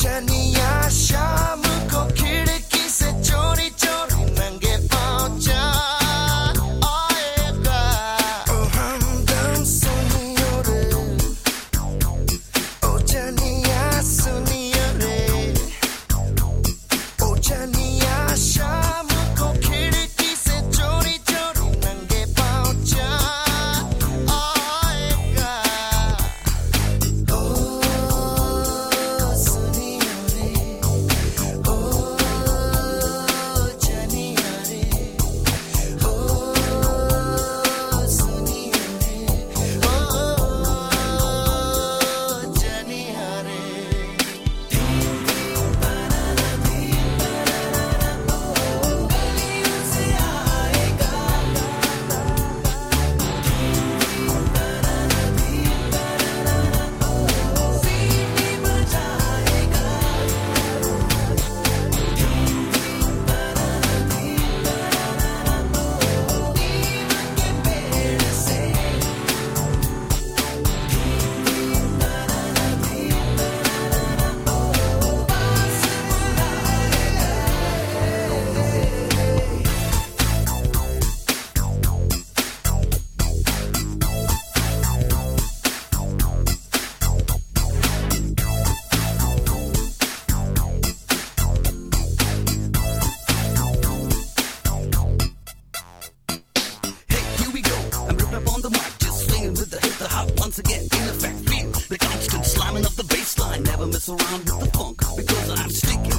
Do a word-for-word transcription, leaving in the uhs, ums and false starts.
चनिया शाम को खिड़की से चोरी चोरी नंगे पाँव चाल आएगा। ओ हमदम सुनियो रे, ओ चनिया सुनियो रे, ओ चनिया शाम को खिड़की से चोरी चोरी नंगे पाँव चाल आएगा। ओ सुनियो रे, ओ चनिया रे, ओ सुनियो रे, ओ चनिया रे। गलियों से आएगा, सीटी बजाएगा, नीम के पेड़ से पास Hey, here we go. I'm ripping up on the mic, just swinging with the hip, the hop once again. In effect, feel the constant slamming of the bass line. Never mess around with the funk because I'm sticking